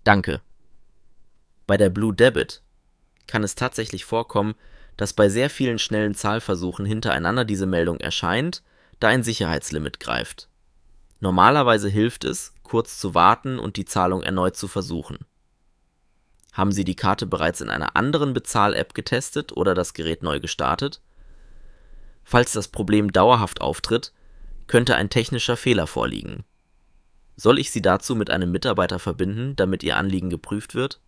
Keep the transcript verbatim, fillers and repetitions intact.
Danke. Bei der Blue Debit kann es tatsächlich vorkommen, dass bei sehr vielen schnellen Zahlversuchen hintereinander diese Meldung erscheint, da ein Sicherheitslimit greift. Normalerweise hilft es, kurz zu warten und die Zahlung erneut zu versuchen. Haben Sie die Karte bereits in einer anderen Bezahl-App getestet oder das Gerät neu gestartet? Falls das Problem dauerhaft auftritt, könnte ein technischer Fehler vorliegen. Soll ich Sie dazu mit einem Mitarbeiter verbinden, damit Ihr Anliegen geprüft wird?